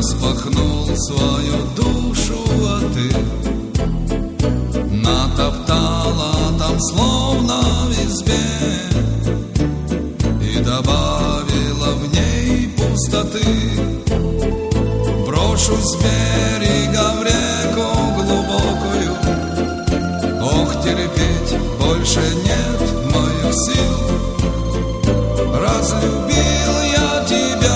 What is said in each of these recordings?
распахнул свою душу, а ты натоптала там словно в избе и добавила в ней пустоты. Брошусь с берега в реку глубокую, ох, терпеть больше нет моих сил. Разлюбил я тебя,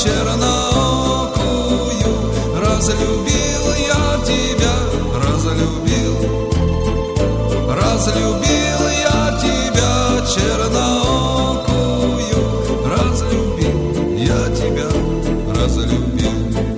черноокую, разлюбил я тебя, разлюбил. Разлюбил я тебя, черноокую, разлюбил я тебя, разлюбил.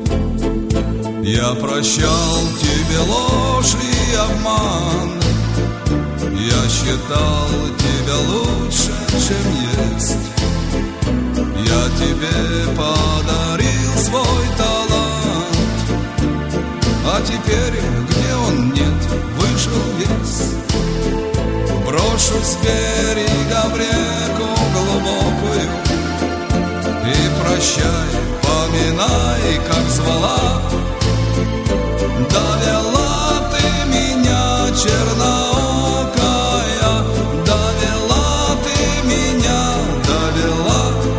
Я прощал тебе ложь и обман, я считал тебя лучше, чем есть. Я тебе подарил свой талант, а теперь, где он, нет, вышел весь. Брошусь с берега в реку глубокую и прощай, поминай, как звала. Довела ты меня, черноокая, довела ты меня, довела.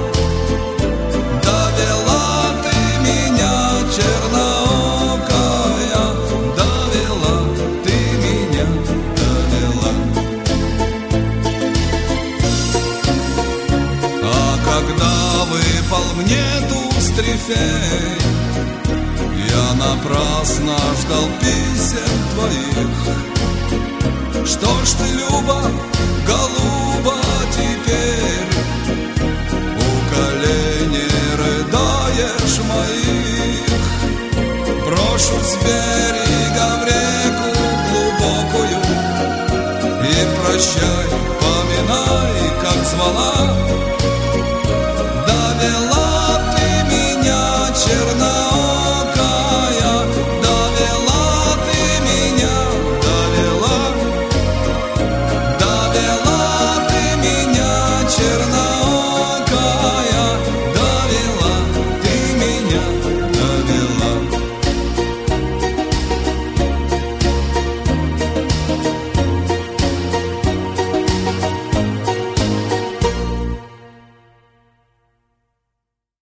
Довела ты меня, черноокая, довела ты меня, довела. А когда выпал мне туз трефей, я напрасно ждал писем твоих. Что ж ты, Люба, голуба, теперь